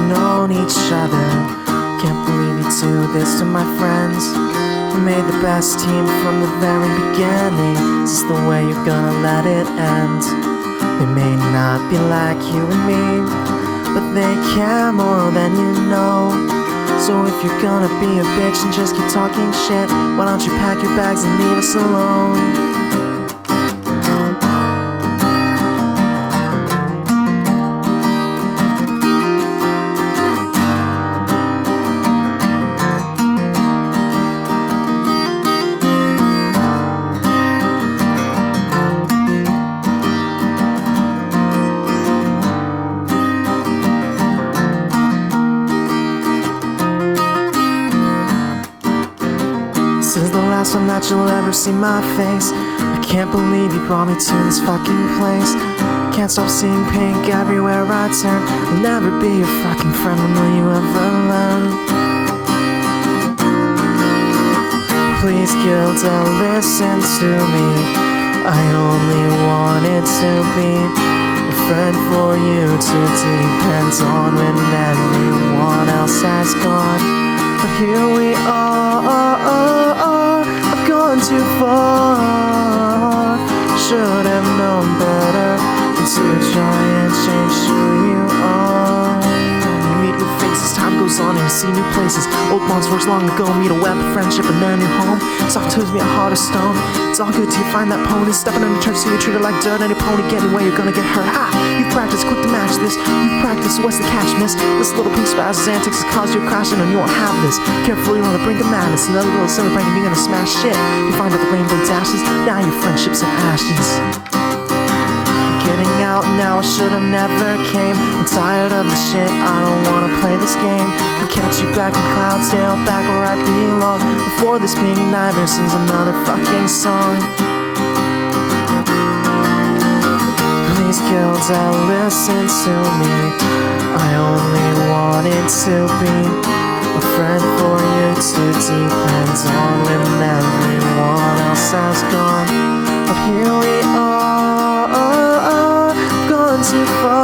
known each other. Can't believe you do this to my friends. We made the best team from the very beginning. Is this the way you're gonna let it end? They may not be like you and me, but they care more than you know. So if you're gonna be a bitch and just keep talking shit, why don't you pack your bags and leave us alone? This is the last time that you'll ever see my face. I can't believe you brought me to this fucking place. Can't stop seeing pink everywhere I turn. I'll never be your fucking friend, when will you ever learn? Please, Gilda, listen to me. I only wanted to be a friend for you to depend on when everyone else has gone. But here we are, I've gone too far. Should have known better than to try and change who you are. You meet new faces, time goes on and you see new places. Old bonds forged long ago meet a web of friendship and then your home. Soft toes meet a heart of stone. It's all good till you find that pony stepping on your turf, so you treat it like dirt. And your pony getting away, you're gonna get hurt. You practice quick to match this. You practice, what's the catch, miss? This little pink spaz's antics has caused you a crash, and you won't have this. Carefully, you're on the brink of madness. Another little silly prank and you're gonna smash shit. You find out the rainbow dashes, now your friendship's in ashes. Getting out now, I should've never came. I'm tired of the shit, I don't wanna play this game. I'll catch you back in Cloudsdale, back where I belong, before this pink nightmare sings another fucking song. Please, Gilda, listen to me. I only wanted to be a friend for you to depend on when everyone else has gone. But here we are, gone too far.